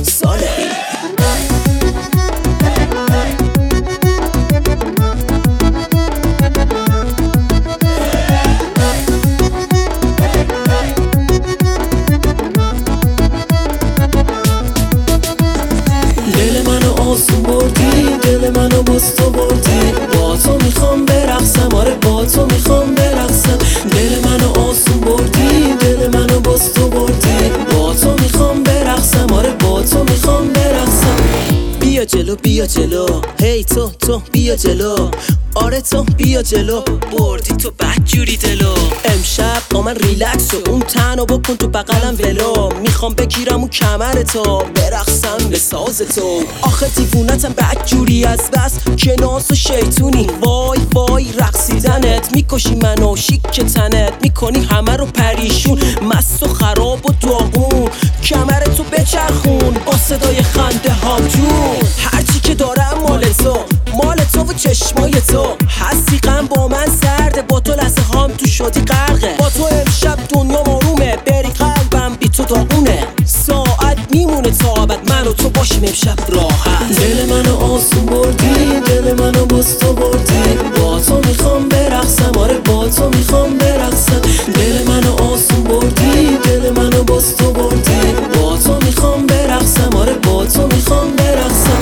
صالحی. دل منو آسون بردی، دل منو باز تو بردی، با تو میخوام برقصم، آره با تو میخوام برقصم. دل منو آسون بردی، دل منو باز تو بردی، با تو میخوام برقصم، آره با تو میخوام برقصم. بیا جلو بیا جلو، هی تو بیا جلو، آره تو بیا جلو، بردی تو بدجوری دلو. امشب با من ریلکس شو، اون تنو بکن تو بغلم ولو، میخوام بگیرم اون کمر تو، برقصم به ساز تو. آخه دیوونتم بدجوری از بس که ناز و شیطونی، وای وای رقصیدنت میکشی منو، شیک تنت میکنی همه رو پریشون، مست و خراب و داغون. کمر تو بچرخون با صدای خنده هام جون، هرچی که دارم مال تو، مال تو و چشمای تو. هستی غم با من سرده، با تو لحظه هام تو شدی غرقه، با تو امشب دنیا آرومه، بری قلبم بی تو داغونه. ساعت میمونه تا ابد من و تو باشیم امشب راحت. دل منو آسون بردی، دل منو باز تو بردی، با تو میخوام برقصم، آره با تو میخوام برقصم. دل منو آسون بردی، دل منو باز تو بردی، با تو میخوام برقصم، آره با تو میخوام برقصم.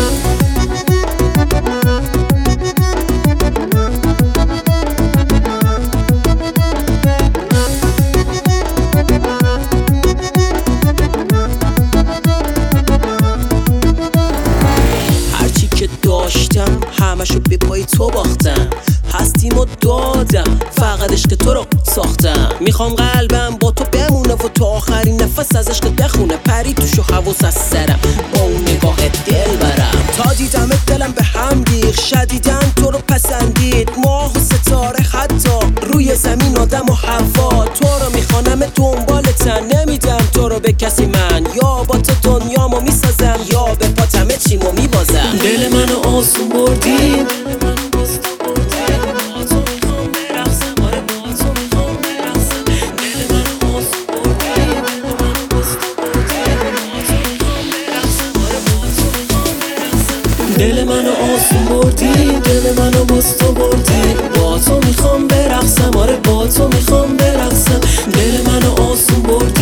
داشتم همشو به پای تو باختم، هستیمو دادم فقط عشق تو رو ساختم. میخوام قلبم با تو بمونه و تا آخرین نفس از عشق بخونه، پری توشو حواس از سرم با اون نگاه دل برم. تا دیدم دلم به هم ریخت، شدیدن تو رو پسندید، ماه و ستاره حتی روی زمین آدم و هوا. تو رو میخوانم دنبالتن، نمیدم تو رو به کسی من، یا با تو دنیامو میسازم یا به پاتمه چیمو میبازم. دل منو آسون بردی، دل منو آسون بردی، دل منو باز تو بردی، با تو میخوام برقصم، آره با تو میخوام برقصم. دل منو آسون بردی.